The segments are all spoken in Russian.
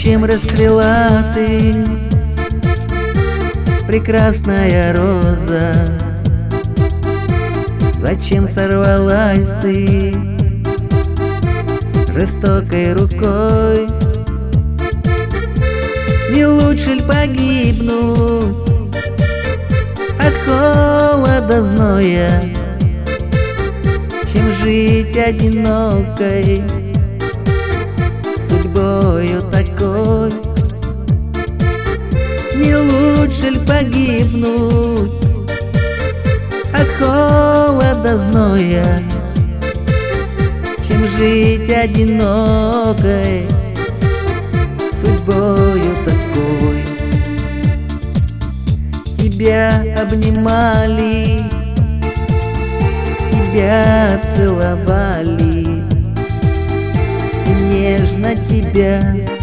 Зачем расцвела ты, прекрасная роза? Зачем сорвалась ты жестокой рукой? Не лучше ль погибнуть от холода зноя, чем жить одинокой судьбою такой? Не лучше ль погибнуть от холода зноя, чем жить одинокой судьбою такой? Тебя обнимали, тебя целовали, и нежно тебя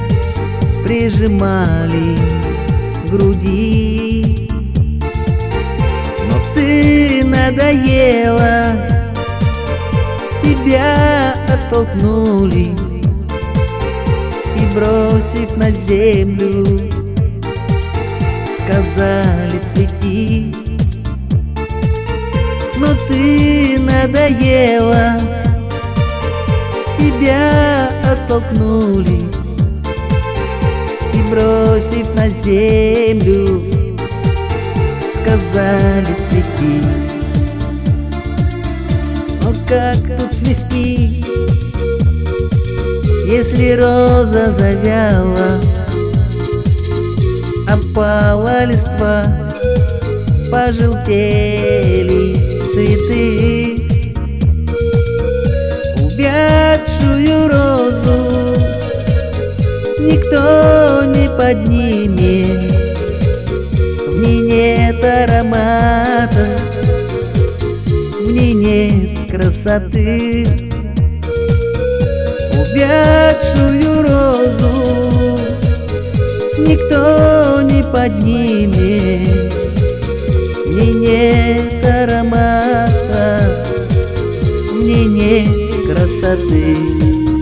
прижимали к груди. Но ты надоела, тебя оттолкнули и, бросив на землю, сказали: цвети. Но ты надоела, тебя оттолкнули и, бросив на землю, сказали: цвети. Но как тут свести, если роза завяла, опала листва, пожелтели цветы? Увядшую розу никто не поднимет, в ней нет аромата, в ней нет красоты. Увядшую розу никто не поднимет, в ней нет аромата, в ней нет красоты.